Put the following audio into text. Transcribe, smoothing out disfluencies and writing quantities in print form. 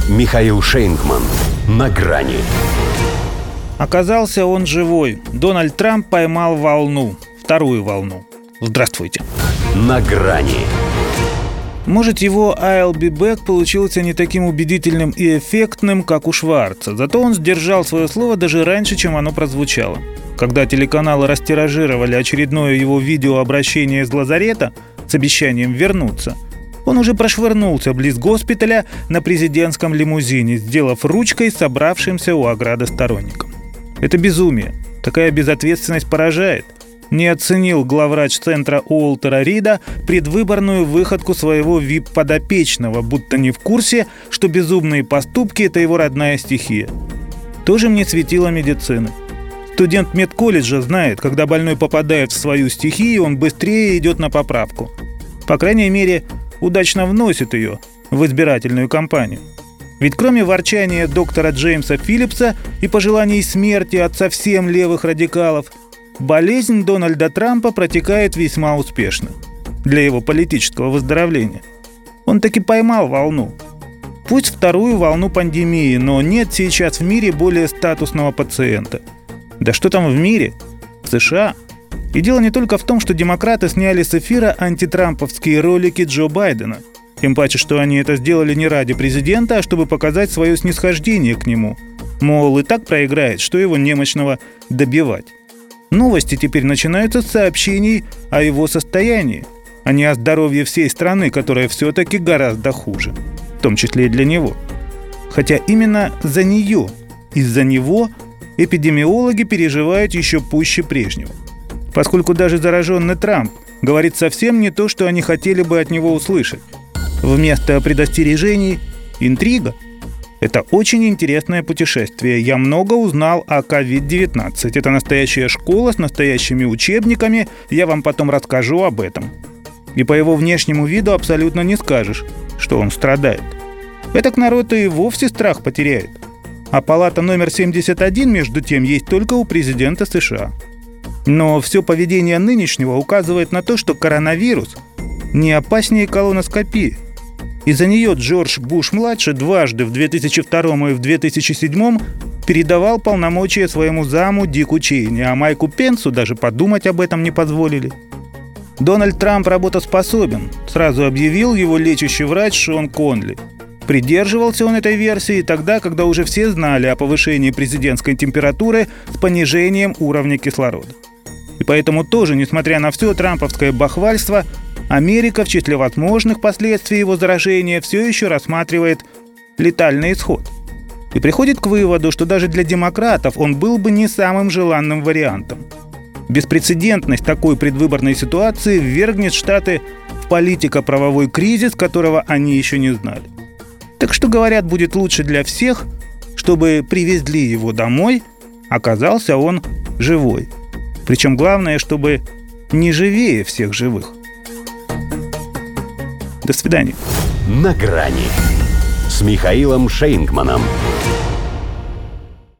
Михаил Шейнгман. На грани. Оказался он живой. Дональд Трамп поймал волну. Вторую волну. Здравствуйте. На грани. Может, его «I'll be back» получился не таким убедительным и эффектным, как у Шварца. Зато он сдержал свое слово даже раньше, чем оно прозвучало. Когда телеканалы растиражировали очередное его видеообращение из лазарета с обещанием вернуться, он уже прошвырнулся близ госпиталя на президентском лимузине, сделав ручкой собравшимся у ограды сторонникам. Это безумие. Такая безответственность поражает. Не оценил главврач центра Уолтера Рида предвыборную выходку своего вип-подопечного, будто не в курсе, что безумные поступки – это его родная стихия. Тоже мне светило медицины. Студент медколледжа знает, когда больной попадает в свою стихию, он быстрее идет на поправку. По крайней мере, удачно вносит ее в избирательную кампанию. Ведь кроме ворчания доктора Джеймса Филлипса и пожеланий смерти от совсем левых радикалов, болезнь Дональда Трампа протекает весьма успешно для его политического выздоровления. Он таки поймал волну. Пусть вторую волну пандемии, но нет сейчас в мире более статусного пациента. Да что там в мире? В США. И дело не только в том, что демократы сняли с эфира антитрамповские ролики Джо Байдена. Тем паче, что они это сделали не ради президента, а чтобы показать свое снисхождение к нему. Мол, и так проиграет, что его немощного добивать. Новости теперь начинаются с сообщений о его состоянии, а не о здоровье всей страны, которая все-таки гораздо хуже, в том числе и для него. Хотя именно за нее, из-за него эпидемиологи переживают еще пуще прежнего. Поскольку даже зараженный Трамп говорит совсем не то, что они хотели бы от него услышать. Вместо предостережений – интрига. Это очень интересное путешествие. Я много узнал о COVID-19. Это настоящая школа с настоящими учебниками. Я вам потом расскажу об этом. И по его внешнему виду абсолютно не скажешь, что он страдает. Этак народ и вовсе страх потеряет. А палата номер 71, между тем, есть только у президента США. Но все поведение нынешнего указывает на то, что коронавирус не опаснее колоноскопии. Из-за нее Джордж Буш-младший дважды, в 2002 и в 2007, передавал полномочия своему заму Дику Чейни, а Майку Пенсу даже подумать об этом не позволили. Дональд Трамп работоспособен, сразу объявил его лечащий врач Шон Конли. Придерживался он этой версии тогда, когда уже все знали о повышении президентской температуры с понижением уровня кислорода. И поэтому тоже, несмотря на все трамповское бахвальство, Америка в числе возможных последствий его заражения все еще рассматривает летальный исход. И приходит к выводу, что даже для демократов он был бы не самым желанным вариантом. Беспрецедентность такой предвыборной ситуации ввергнет Штаты в политико-правовой кризис, которого они еще не знали. Так что, говорят, будет лучше для всех, чтобы привезли его домой, оказался он живой. Причем главное, чтобы не живее всех живых. До свидания. На грани с Михаилом Шейнгманом.